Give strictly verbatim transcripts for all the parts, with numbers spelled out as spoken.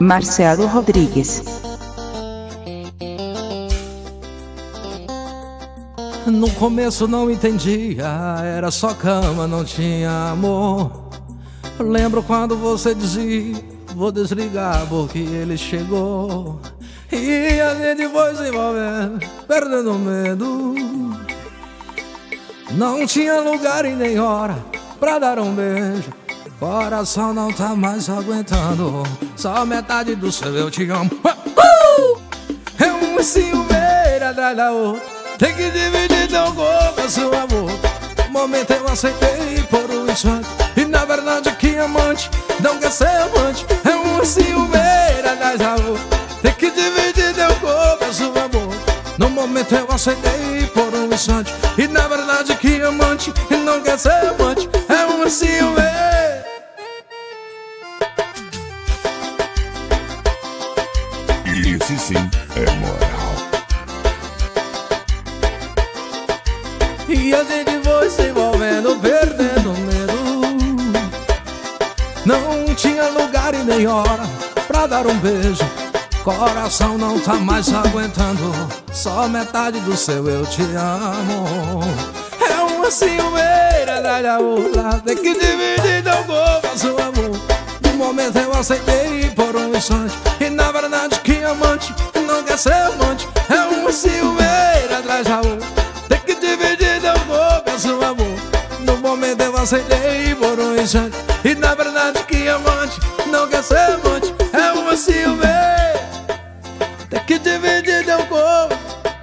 Marcelo Rodrigues. No começo não entendia, era só cama, não tinha amor. Lembro quando você dizia, vou desligar porque ele chegou. E a gente foi se envolvendo, perdendo medo. Não tinha lugar e nem hora pra dar um beijo. Coração não tá mais aguentando, só metade do seu eu te amo. uh! É uma ciumeira atrás da outra, tem que dividir teu corpo, seu amor. No momento eu aceitei por um instante, e na verdade que amante não quer ser amante. É uma ciumeira atrás da outra, tem que dividir teu corpo, seu amor. No momento eu aceitei por um instante, e na verdade que amante não quer ser amante. É uma ciumeira. Esse sim é moral. E a gente foi se envolvendo, perdendo medo. Não tinha lugar e nem hora pra dar um beijo. Coração não tá mais aguentando, só metade do seu eu te amo. É uma ciumeira da outra, tem que dividir teu corpo, seu amor. No momento eu aceitei por um instante, e na verdade que amante não quer ser amante. É uma ciumeira atrás da outra, tem que dividir teu corpo, seu amor. No momento eu aceitei por um instante, e na verdade que amante não quer ser amante. É uma ciumeira, tem que dividir teu corpo.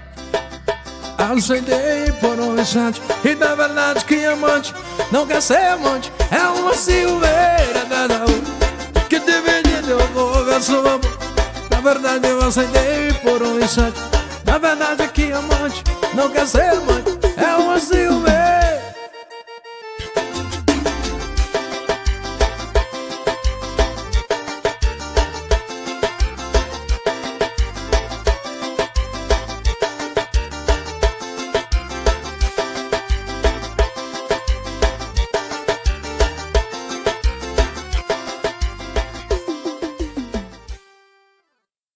Aceitei por um instante, e na verdade que amante não quer ser amante. É uma ciumeira da outra, tem que dividir teu corpo, seu amor. Na verdade eu aceitei por um instante, na verdade que amante não quer ser amante. É uma ciumeira.